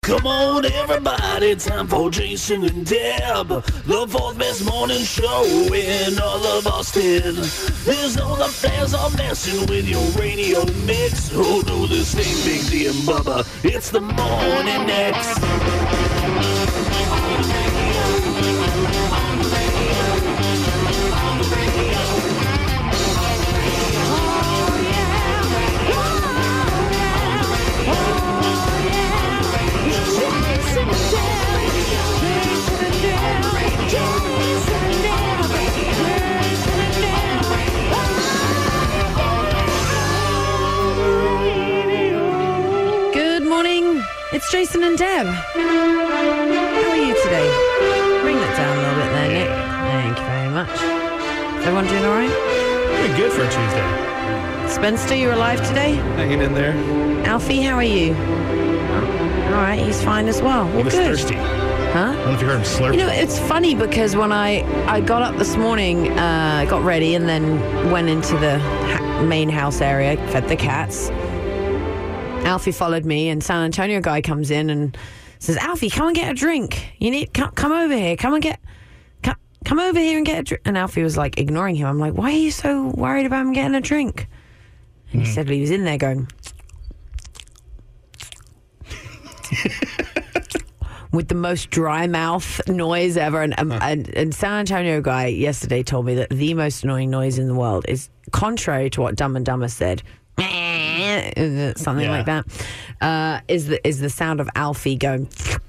Come on, everybody, time for Jason and Deb, the fourth best morning show in all of Austin. There's all the fans are messing with your radio mix. Oh no, this ain't Big D and Bubba, it's the Morning X. Good morning, it's Jason and Deb. How are you today? Bring that down a little bit there, Nick. Thank you very much. Is everyone doing all right? Pretty good for a Tuesday. Spencer, you alive today? Hanging in there. Alfie, how are you? All right, he's fine as well. Well, He was good. thirsty. Huh? I don't know if you heard him slurp. You know, it's funny because when I got up this morning, got ready, and then went into the main house area, fed the cats, Alfie followed me, and San Antonio guy comes in and says, Alfie, come and get a drink. You need, come over here. Come over here and get a drink. And Alfie was like ignoring him. I'm like, why are you so worried about him getting a drink? And he said, well, he was in there going... with the most dry mouth noise ever. And San Antonio guy yesterday told me that the most annoying noise in the world is, contrary to what Dumb and Dumber said, something like that, is the sound of Alfie going,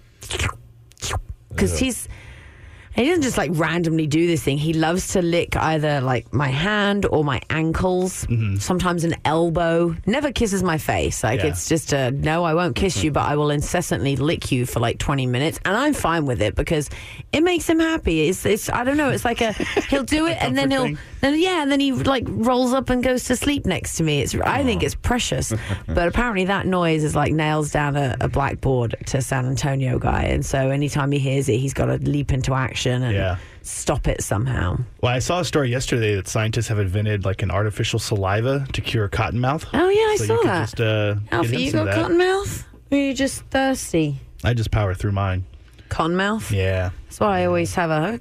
because he doesn't just like randomly do this thing. He loves to lick either like my hand or my ankles, sometimes an elbow. Never kisses my face. Like it's just a, no, I won't kiss you, but I will incessantly lick you for like 20 minutes. And I'm fine with it because it makes him happy. It's I don't know, it's like he'll do it and then then he like rolls up and goes to sleep next to me. I think it's precious. But apparently that noise is like nails down a blackboard to San Antonio guy. And so anytime he hears it, he's got to leap into action and stop it somehow. Well, I saw a story yesterday that scientists have invented like an artificial saliva to cure cottonmouth. Oh yeah, I so saw you that. Just, Alfie, you got cottonmouth? Or are you just thirsty? I just power through mine. Cottonmouth? Yeah. That's why I always have a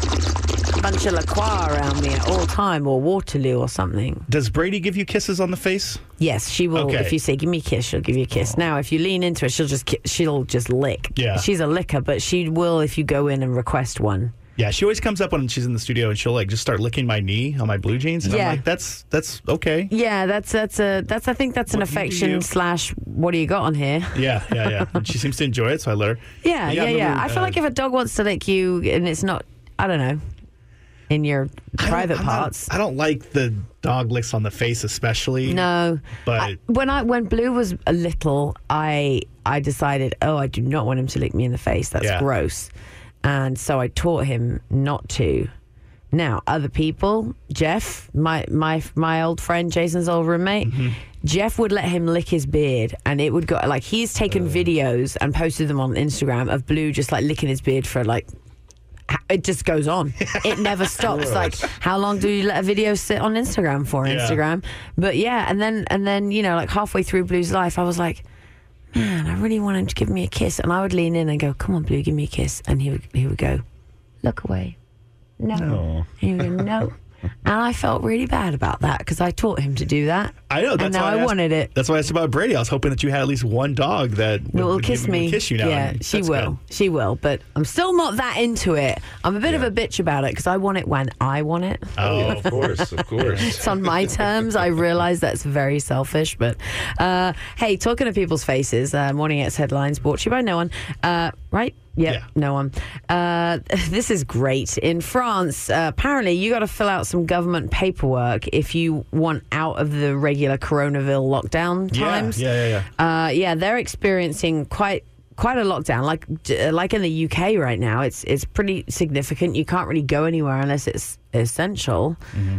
bunch of La Croix around me at all time, or Waterloo or something. Does Brady give you kisses on the face? Yes, she will. Okay. If you say, give me a kiss, she'll give you a kiss. Now, if you lean into it, she'll just lick. Yeah. She's a licker, but she will if you go in and request one. Yeah, she always comes up when she's in the studio and she'll like just start licking my knee on my blue jeans. And I'm like, that's okay. Yeah, that's I think that's an affection / what do you got on here? Yeah. And she seems to enjoy it, so I let her. Yeah. I feel like if a dog wants to lick you and it's not, I don't know, in your private parts. I don't like the dog licks on the face, especially. No, but when Blue was a little, I decided, I do not want him to lick me in the face. That's gross. And so I taught him not to. Now, other people, Jeff, my old friend, Jason's old roommate, Jeff would let him lick his beard, and it would go like he's taken videos and posted them on Instagram of Blue just like licking his beard for like. It just goes on. It never stops. Like, how long do you let a video sit on Instagram for? Instagram, but and then you know, like halfway through Blue's life, I was like, man, I really want him to give me a kiss. And I would lean in and go, come on, Blue, give me a kiss. And he would go, look away. No. And he would go, no. And I felt really bad about that because I taught him to do that. I know. That's and now I wanted it. That's why I asked about Brady. I was hoping that you had at least one dog that will kiss me. Kiss you now. Yeah, she will. Good. She will. But I'm still not that into it. I'm a bit of a bitch about it because I want it when I want it. Oh, of course. It's on my terms. I realize that's very selfish. But hey, talking to people's faces, Morning X headlines brought to you by no one. Right? Yep, yeah, no one. This is great. In France, apparently you got to fill out some government paperwork if you want out of the regular Coronaville lockdown times. Yeah. They're experiencing quite a lockdown, like in the UK right now. It's pretty significant. You can't really go anywhere unless it's essential.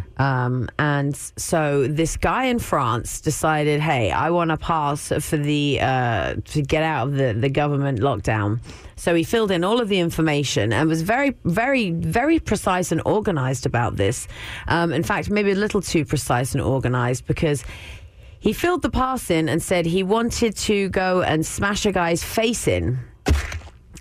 And so this guy in France decided, hey, I want to pass for the to get out of the government lockdown. So he filled in all of the information and was very, very, very precise and organized about this. In fact, maybe a little too precise and organized, because he filled the pass in and said he wanted to go and smash a guy's face in.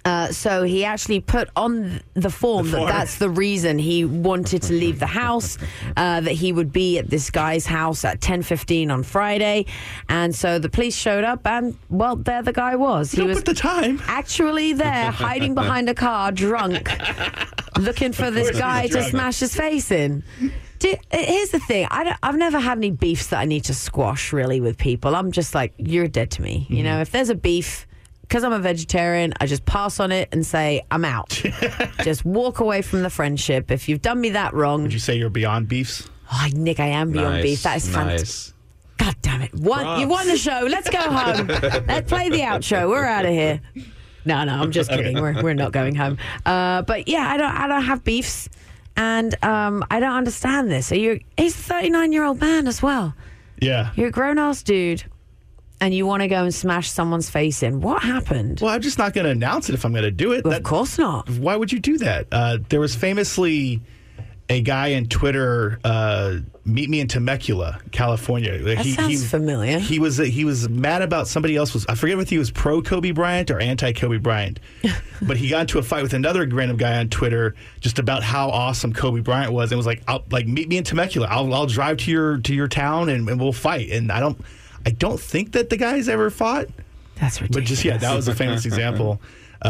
So he actually put on the form that's the reason he wanted to leave the house, that he would be at this guy's house at 10:15 on Friday. And so the police showed up and, well, there the guy was. He was put the time. actually there, hiding behind a car, drunk, looking for this guy to smash his face in. Here's the thing. I've never had any beefs that I need to squash, really, with people. I'm just like, you're dead to me. You know, if there's a beef... Because I'm a vegetarian, I just pass on it and say, I'm out. Just walk away from the friendship. If you've done me that wrong... Would you say you're beyond beefs? Oh, Nick, I am beyond beef. That is fantastic. God damn it. You won the show. Let's go home. Let's play the outro. We're out of here. No, I'm just kidding. We're not going home. But yeah, I don't have beefs. And I don't understand this. He's a 39-year-old man as well. Yeah. You're a grown-ass dude. And you want to go and smash someone's face in. What happened? Well, I'm just not going to announce it if I'm going to do it. Of course not. Why would you do that? There was famously a guy in Twitter, meet me in Temecula, California. That sounds familiar. He was mad about somebody else. I forget if he was pro Kobe Bryant or anti Kobe Bryant. But he got into a fight with another random guy on Twitter just about how awesome Kobe Bryant was. And was like, meet me in Temecula. I'll drive to your town and we'll fight. And I don't think that the guys ever fought. That's ridiculous. But that was a famous example.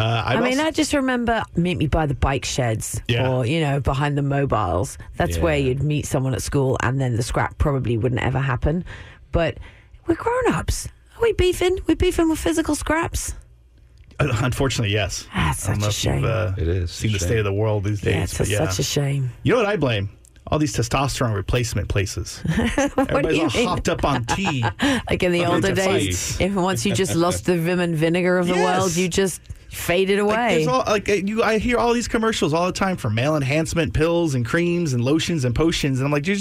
I just remember meet me by the bike sheds or, behind the mobiles. That's where you'd meet someone at school and then the scrap probably wouldn't ever happen. But we're grown-ups. Are we beefing? We're beefing with physical scraps? Unfortunately, yes. That's such a shame. It is. Seen the state of the world these days. Yeah, it's such a shame. You know what I blame? All these testosterone replacement places. Everybody's all hopped up on tea. Like in the older days, once you just lost the vim and vinegar of the world, you just faded away. I hear all these commercials all the time for male enhancement pills and creams and lotions and potions, and I'm like,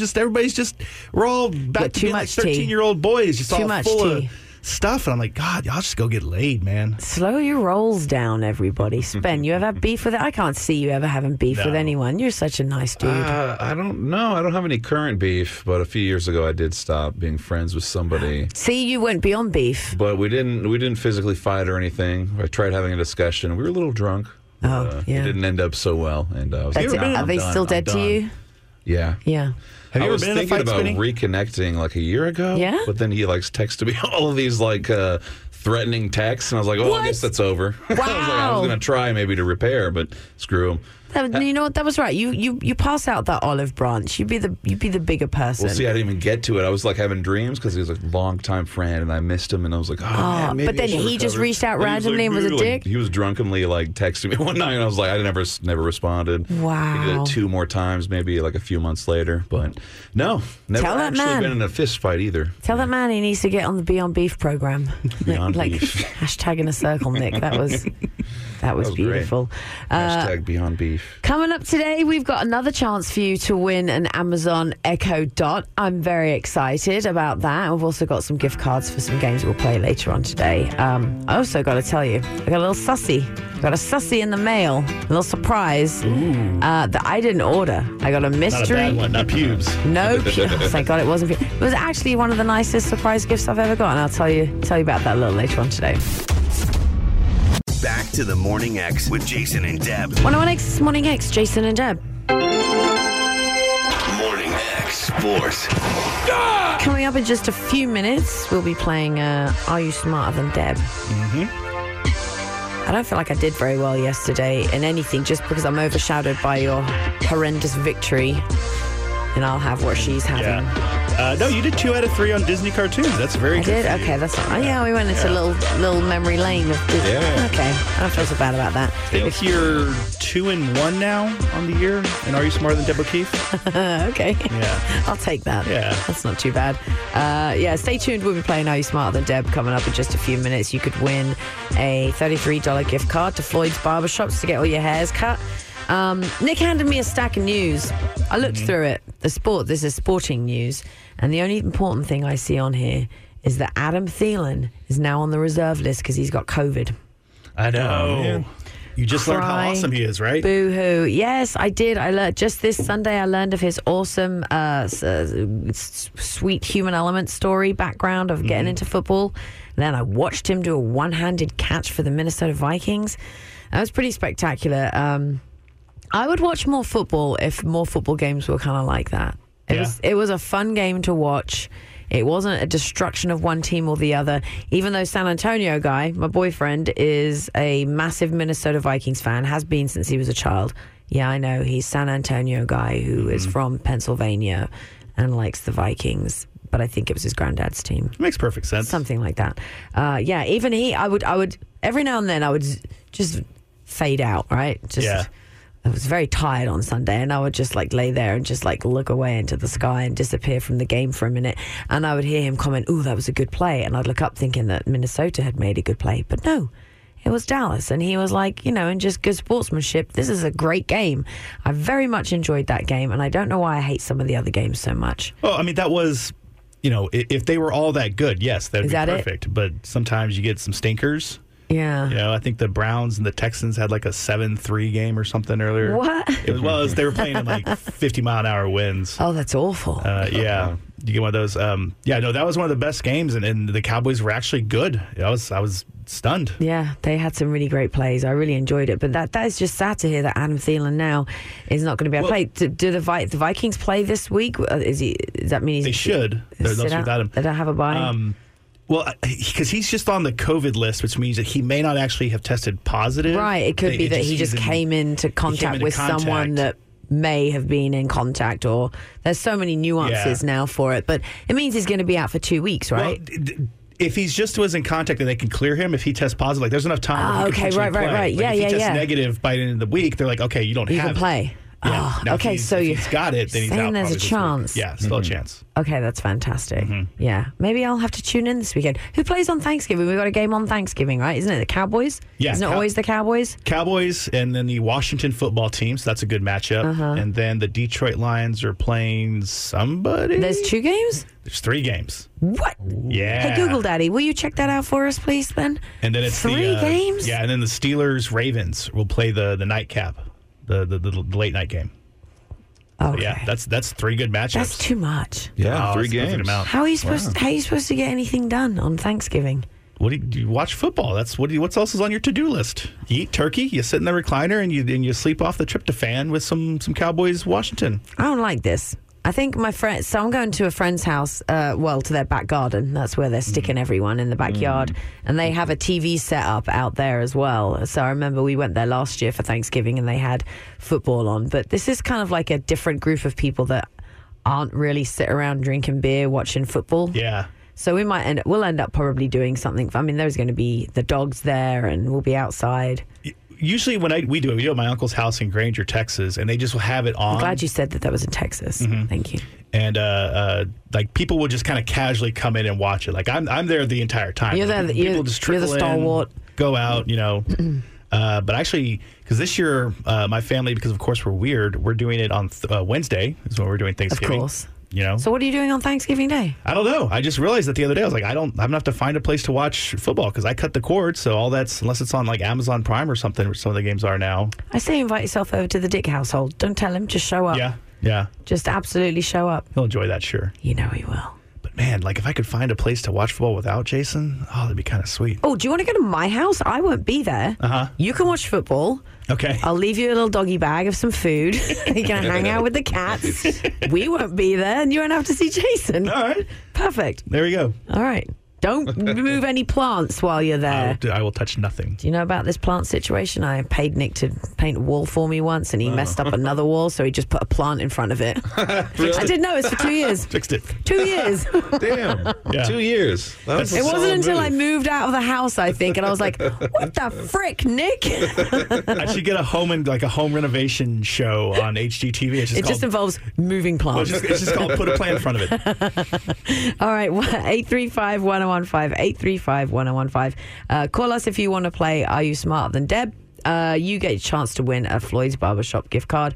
we're all back to being like 13-year-old boys, just all full of stuff. And I'm like, God, y'all just go get laid, man. Slow your rolls down, everybody. Spen, you ever have beef with it? I can't see you ever having beef with anyone. You're such a nice dude. I don't know. I don't have any current beef, but a few years ago I did stop being friends with somebody. See, you went beyond beef. But we didn't physically fight or anything. I tried having a discussion. We were a little drunk. It didn't end up so well. And I was are they still dead to you? Yeah. Yeah. Have you ever been in a fight, about reconnecting like a year ago. Yeah. But then he texted me all of these threatening texts, and I was like, I guess that's over. Wow. I was going to try maybe to repair, but screw him. You know what? That was right. You pass out that olive branch. You'd be the bigger person. Well, see, I didn't even get to it. I was having dreams because he was a longtime friend, and I missed him, and I was like, man, maybe but then he just reached out randomly and was a dick. He was drunkenly texting me one night, and I was like, I never responded. Wow. He did it 2 more times, maybe a few months later, but no, never actually been in a fist fight either. Tell that man he needs to get on the Beyond Beef program. Beyond Beef. Hashtag in a circle, Nick. That was beautiful. Hashtag Beyond Beef. Coming up today, we've got another chance for you to win an Amazon Echo Dot. I'm very excited about that. We've also got some gift cards for some games we'll play later on today. I also got to tell you, I got a little sussy. I got a sussy in the mail. A little surprise that I didn't order. I got a mystery. Not a bad one, not pubes. No pubes. Thank God it wasn't pubes. It was actually one of the nicest surprise gifts I've ever got, and I'll tell you about that a little later on today. Back to the Morning X with Jason and Deb. 101X Morning X, Jason and Deb. Morning X Sports. Coming up in just a few minutes, we'll be playing Are You Smarter Than Deb? I don't feel like I did very well yesterday in anything just because I'm overshadowed by your horrendous victory. And I'll have what she's having. Yeah. No, you did 2 out of 3 on Disney cartoons. That's very good. I did? Okay, that's fine. Yeah, we went into a little memory lane of Disney. Yeah. Okay, I don't feel so bad about that. If you're 2-1 now on the year, and Are You Smarter Than Deb O'Keefe? Okay. Yeah. I'll take that. Yeah. That's not too bad. Stay tuned. We'll be playing Are You Smarter Than Deb coming up in just a few minutes. You could win a $33 gift card to Floyd's Barbershops to get all your hairs cut. Nick handed me a stack of news. I looked through it. This is sporting news. And the only important thing I see on here is that Adam Thielen is now on the reserve list because he's got COVID. I know. You just learned how awesome he is, right? Boo-hoo. Yes, I did. I learned just this Sunday. I learned of his awesome, sweet human element story background of getting into football. And then I watched him do a one-handed catch for the Minnesota Vikings. That was pretty spectacular. I would watch more football if more football games were kind of like that. It was a fun game to watch. It wasn't a destruction of one team or the other, even though San Antonio guy, my boyfriend, is a massive Minnesota Vikings fan, has been since he was a child. Yeah, I know. He's San Antonio guy who is from Pennsylvania and likes the Vikings. But I think it was his granddad's team. Makes perfect sense. Something like that. Yeah, even he, I would, every now and then I would just fade out, right? I was very tired on Sunday, and I would just lay there and just look away into the sky and disappear from the game for a minute. And I would hear him comment, "Ooh, that was a good play." And I'd look up thinking that Minnesota had made a good play. But no, it was Dallas. And he was and just good sportsmanship. This is a great game. I very much enjoyed that game. And I don't know why I hate some of the other games so much. Well, I mean, that was, if they were all that good, yes, that would be perfect. But sometimes you get some stinkers. Yeah. I think the Browns and the Texans had a 7-3 game or something earlier. What? They were playing in 50-mile-an-hour winds. Oh, that's awful. Yeah. You get one of those. That was one of the best games, and the Cowboys were actually good. I was stunned. Yeah, they had some really great plays. I really enjoyed it. But that is just sad to hear that Adam Thielen now is not going to be able to play. Do the Vikings play this week? Does that mean they should? They're without him. They don't have a bye? Well, because he's just on the COVID list, which means that he may not actually have tested positive. Right. It could be that he just came into contact with someone that may have been in contact, or there's so many nuances now for it. But it means he's going to be out for 2 weeks, right? Well, if he's just was in contact and they can clear him, if he tests positive, there's enough time. Okay, right. Yeah, if he tests negative by the end of the week, they're like, okay, you don't have it. You can play. Yeah. Oh, okay, if he's got it, then he's out. There's a chance. Yeah, still a chance. Okay, that's fantastic. Yeah, maybe I'll have to tune in this weekend. Who plays on Thanksgiving? We've got a game on Thanksgiving, right? Isn't it the Cowboys? Yeah. Isn't it always the Cowboys? Cowboys and then the Washington football team, so that's a good matchup. And then the Detroit Lions are playing somebody. There's 2 games? There's 3 games. What? Yeah. Hey, Google Daddy, will you check that out for us, please, then? And then it's 3 games? Yeah, and then the Steelers-Ravens will play the nightcap, the late-night game. Okay. Yeah, that's 3 good matchups. That's too much. Yeah, 3 games. How are you supposed to get anything done on Thanksgiving? Do you watch football? That's what else is on your to-do list? You eat turkey, you sit in the recliner, and you sleep off the tryptophan with some Cowboys Washington. I don't like this. I think my friend. So I'm going to a friend's house. To their back garden. That's where they're sticking everyone in the backyard, and they have a TV set up out there as well. So I remember we went there last year for Thanksgiving, and they had football on. But this is kind of like a different group of people that aren't really sit around drinking beer watching football. Yeah. So we'll end up probably doing something. I mean, there's going to be the dogs there, and we'll be outside. Usually when we do it at my uncle's house in Granger, Texas, and they just will have it on. I'm glad you said that was in Texas. Thank you. And people will just kind of casually come in and watch it. I'm there the entire time. You're there. People just trickle you're the stalwart. Go out, But actually, because this year, my family, because of course we're weird, we're doing it on Wednesday is when we're doing Thanksgiving. Of course. So what are you doing on Thanksgiving Day? I don't know. I just realized that the other day. I was like, I'm going to have to find a place to watch football because I cut the cord. So all that's, unless it's on Amazon Prime or something, which some of the games are now. I say invite yourself over to the Dick household. Don't tell him. Just show up. Yeah. Just absolutely show up. He'll enjoy that, sure. You know he will. But man, if I could find a place to watch football without Jason, that'd be kind of sweet. Oh, do you want to go to my house? I won't be there. You can watch football. Okay. I'll leave you a little doggy bag of some food. You can hang out with the cats. We won't be there, and you won't have to see Jason. All right. Perfect. There we go. All right. Don't move any plants while you're there. I will touch nothing. Do you know about this plant situation? I paid Nick to paint a wall for me once, and he messed up another wall, so he just put a plant in front of it. Really? I didn't know it was for 2 years. Fixed it. 2 years. Damn. Yeah. 2 years. It wasn't until I moved out of the house, I think, and I was like, what the frick, Nick? I should get a home renovation show on HGTV. It just involves moving plants. It's just called Put a Plant in Front of it. All right, 835-1015, 835-1015. Call us if you want to play Are You Smarter Than Deb? You get a chance to win a Floyd's Barbershop gift card.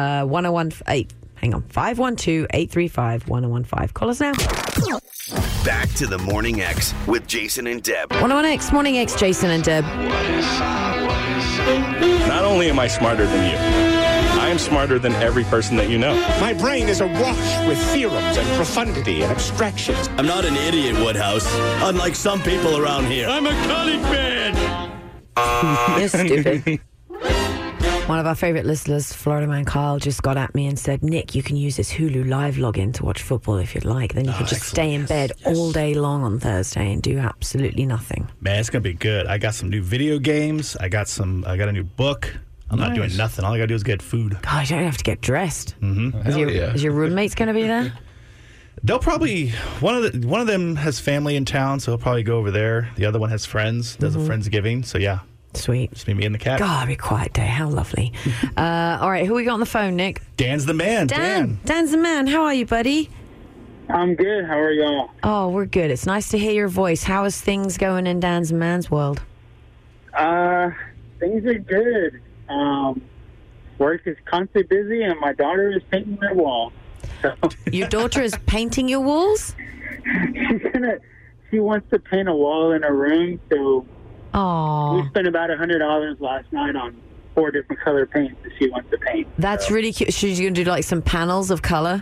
512-835-1015. Call us now. Back to the Morning X with Jason and Deb. 101X, Morning X, Jason and Deb. What is Not only am I smarter than you, I am smarter than every person that you know. My brain is awash with theorems and profundity and abstractions. I'm not an idiot, Woodhouse, unlike some people around here. I'm a college man. You're stupid. One of our favourite listeners, Florida man Kyle, just got at me and said, Nick, you can use this Hulu Live login to watch football if you'd like. Then you can just stay in bed all day long on Thursday and do absolutely nothing. Man, it's going to be good. I got some new video games. I got a new book. I'm not doing nothing. All I got to do is get food. God, you don't have to get dressed. Mm-hmm. Is your roommates going to be there? They'll probably one of them has family in town, so he'll probably go over there. The other one has friends, does a Friendsgiving. So yeah. Sweet. Just me and the cat. God, it'll be a quiet day. How lovely. All right, who we got on the phone, Nick? Dan's the man. Dan's the man. How are you, buddy? I'm good. How are y'all? Oh, we're good. It's nice to hear your voice. How is things going in Dan's the man's world? Things are good. Work is constantly busy, and my daughter is painting my wall. So Your daughter is painting your walls? She wants to paint a wall in her room, so Oh, we spent about $100 last night on 4 different color paints that she wants to paint. that's really cute. She's going to do like some panels of color?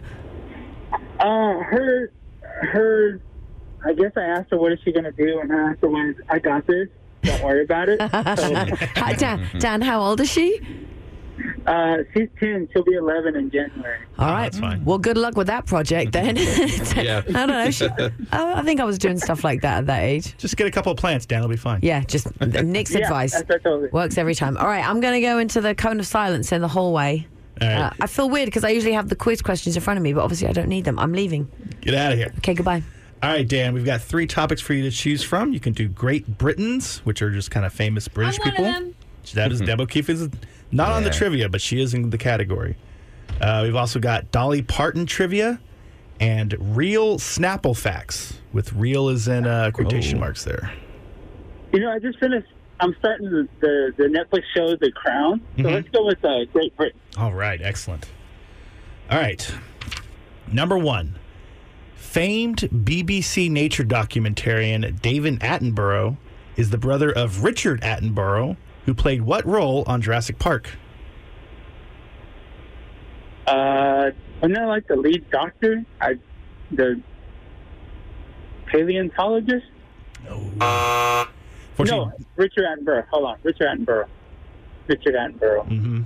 Her, I guess I asked her what is she going to do, and her answer was, I got this. Don't worry about it. Dan, how old is she? She's 10. She'll be 11 in January. All right. That's fine. Well, good luck with that project then. Yeah. I don't know. I think I was doing stuff like that at that age. Just get a couple of plants, Dan. It'll be fine. Yeah, just Nick's advice. That's what I told her. Works every time. All right, I'm going to go into the cone of silence in the hallway. All right. I feel weird because I usually have the quiz questions in front of me, but obviously I don't need them. I'm leaving. Get out of here. Okay, goodbye. All right, Dan, we've got 3 topics for you to choose from. You can do Great Britons, which are just kind of famous British people. That is Deb O'Keefe is not on the trivia, but she is in the category. We've also got Dolly Parton trivia and real Snapple facts, with real is in quotation marks there. You know, I just finished. I'm starting the Netflix show The Crown, so let's go with Great Britain. All right, excellent. All right, number 1. Famed BBC nature documentarian David Attenborough is the brother of Richard Attenborough, who played what role on Jurassic Park? I'm not like the lead doctor, the paleontologist. No, Richard Attenborough. Hold on, Richard Attenborough. Mm-hmm.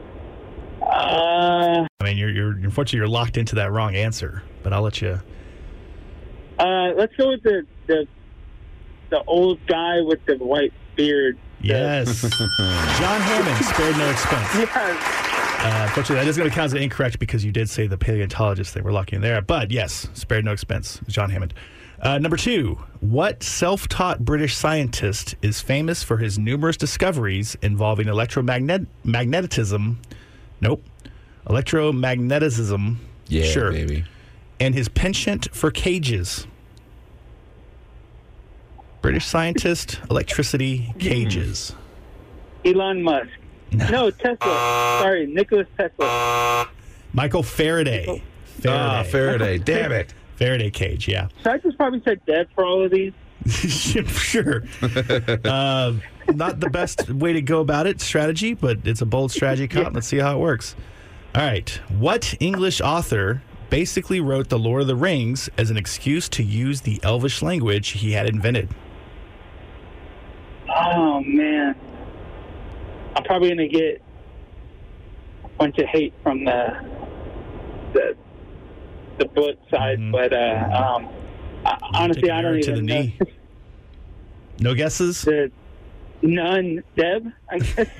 I mean, you're unfortunately you're locked into that wrong answer, but I'll let you. Let's go with the old guy with the white beard. Yes, John Hammond, spared no expense. Yes. Unfortunately, that is going to count as incorrect because you did say the paleontologist. They were locking in there, but yes, spared no expense. John Hammond. Number 2, what self-taught British scientist is famous for his numerous discoveries involving electromagnetism? Nope. Electromagnetism. Yeah, sure. baby. And his penchant for cages. British scientist, electricity, cages. Elon Musk. No, Tesla. Sorry, Nicholas Tesla. Michael Faraday. Faraday. Damn it. Faraday cage, yeah. So I just probably said Deb for all of these. Sure. Not the best way to go about it, strategy, but it's a bold strategy, Cop. Let's see how it works. All right. What English author basically wrote The Lord of the Rings as an excuse to use the Elvish language he had invented? Oh, man. I'm probably going to get a bunch of hate from the book side, but honestly, I don't even know. No guesses? None. Deb, I guess.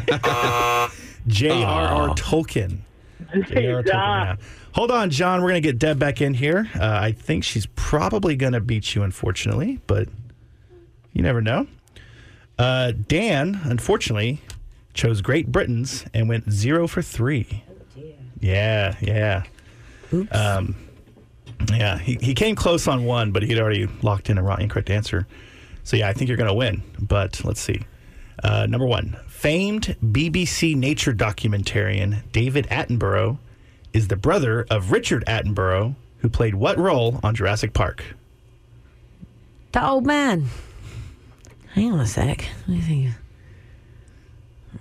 J.R.R. Tolkien. J.R.R. Tolkien, yeah. Hold on, John. We're going to get Deb back in here. I think she's probably going to beat you, unfortunately, but you never know. Dan, unfortunately, chose Great Britons and went 0 for 3. Oh, dear. Yeah. Oops. Yeah, he came close on one, but he'd already locked in a wrong incorrect answer. So, yeah, I think you're going to win, but let's see. Number 1, famed BBC nature documentarian David Attenborough is the brother of Richard Attenborough, who played what role on Jurassic Park? The old man. Hang on a sec. Let me think.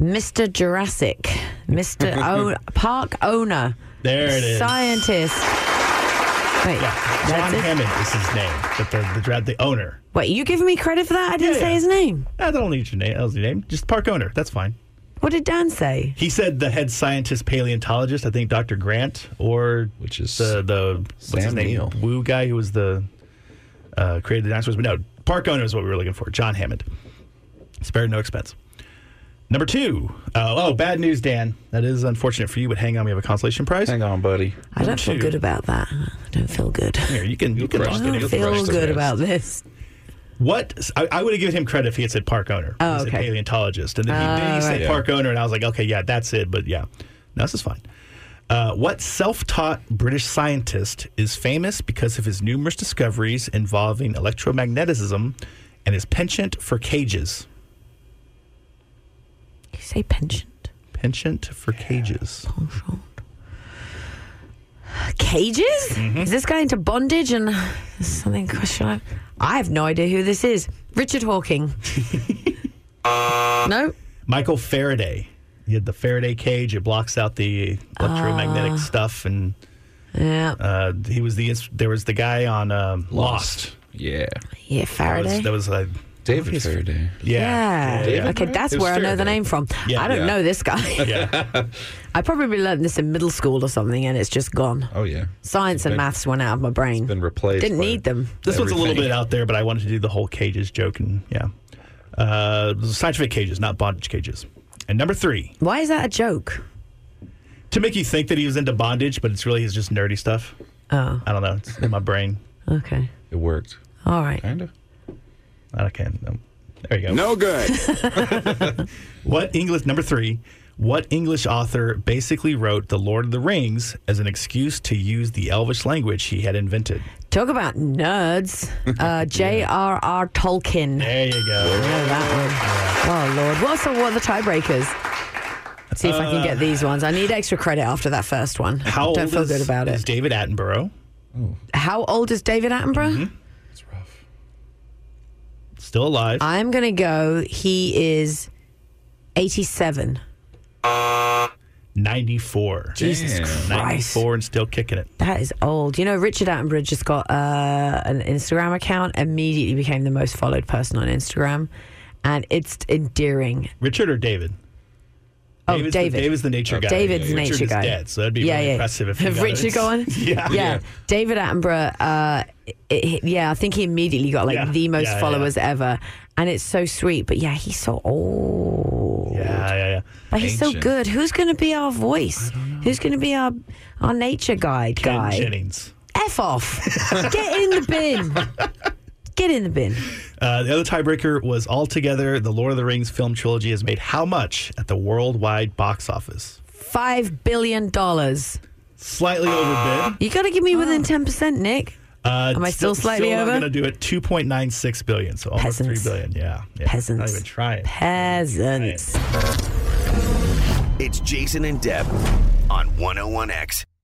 Mr. Jurassic. Park owner. There it is. Scientist. Wait, John Hammond is his name, but the owner. Wait, you giving me credit for that? I didn't say his name. I don't need your name. That was your name. Just park owner. That's fine. What did Dan say? He said the head scientist paleontologist, I think Dr. Grant, which is the what's his name? Wu guy who was the created the dinosaurs. But no, park owner is what we were looking for. John Hammond. Spared no expense. Number 2. Bad news, Dan. That is unfortunate for you, but hang on, we have a consolation prize. Hang on, buddy. I don't feel good about that. I don't feel good. Here, you can I don't feel good about this. What? I would have given him credit if he had said park owner. Oh, he said okay. paleontologist. And then he said park owner, and I was like, okay, yeah, that's it. But yeah, no, this is fine. What self-taught British scientist is famous because of his numerous discoveries involving electromagnetism and his penchant for cages? You say penchant? Penchant for cages. Penchant. Cages? Mm-hmm. Is this guy into bondage and something questionable? I have no idea who this is. Richard Hawking. No? Michael Faraday. He had the Faraday cage. It blocks out the electromagnetic stuff, and he was there was the guy on Lost. Yeah. Yeah, Faraday. That was David Faraday. Yeah. Okay, that's where I know the name from. Yeah, I don't know this guy. Yeah. I probably learned this in middle school or something, and it's just gone. Oh, yeah. Science and maths went out of my brain. It's been replaced. Didn't need them. This one's a little bit out there, but I wanted to do the whole cages joke, and scientific cages, not bondage cages. And number 3. Why is that a joke? To make you think that he was into bondage, but it's really his just nerdy stuff. Oh. I don't know. It's in my brain. Okay. It worked. All right. Kind of. Okay. There you go. No good. Number 3. What English author basically wrote The Lord of the Rings as an excuse to use the Elvish language he had invented? Talk about nerds. J.R.R. Tolkien. There you go. I know that one. Oh, Lord. What are the tiebreakers? Let's see if I can get these ones. I need extra credit after that first one. Don't feel good about it. Is David Attenborough? Oh. How old is David Attenborough? Mm-hmm. It's rough. Still alive. I'm going to go, he is 87. 94. Jesus Christ. 94 and still kicking it. That is old. You know, Richard Attenborough just got an Instagram account, immediately became the most followed person on Instagram, and it's endearing. Richard or David? Oh, David. David's the nature guy. David's the nature guy. Dead, so that'd be really impressive if he got Richard going? Yeah. David Attenborough, I think he immediately got the most followers ever. And it's so sweet. But yeah, he's so old. Yeah. But he's so good. Who's going to be our voice? Who's going to be our nature guide guy? Ken Jennings. F off. Get in the bin. Get in the bin. The other tiebreaker was altogether, the Lord of the Rings film trilogy has made how much at the worldwide box office? $5 billion. Slightly overbid. You got to give me within 10%, Nick. Am I still slightly over? I'm going to do it $2.96 billion, so almost $3 billion. Yeah. Peasants. Not even trying. Peasants. It's Jason and Deb on 101X.